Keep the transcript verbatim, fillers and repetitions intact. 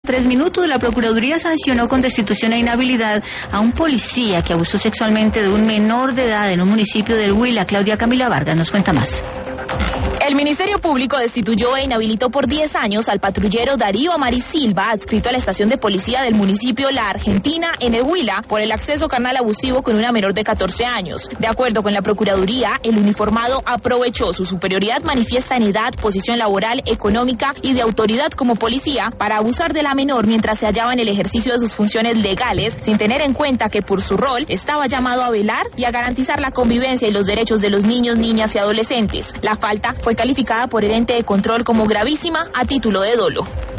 Tres minutos, la Procuraduría sancionó con destitución e inhabilidad a un policía que abusó sexualmente de un menor de edad en un municipio del Huila. Claudia Camila Vargas nos cuenta más. El Ministerio Público destituyó e inhabilitó por diez años al patrullero Darío Amaris Silva, adscrito a la estación de policía del municipio La Argentina, en el Huila, por el acceso carnal abusivo con una menor de catorce años. De acuerdo con la Procuraduría, el uniformado aprovechó su superioridad manifiesta en edad, posición laboral, económica y de autoridad como policía para abusar de la menor mientras se hallaba en el ejercicio de sus funciones legales, sin tener en cuenta que por su rol estaba llamado a velar y a garantizar la convivencia y los derechos de los niños, niñas y adolescentes. La falta fue calificada por el ente de control como gravísima a título de dolo.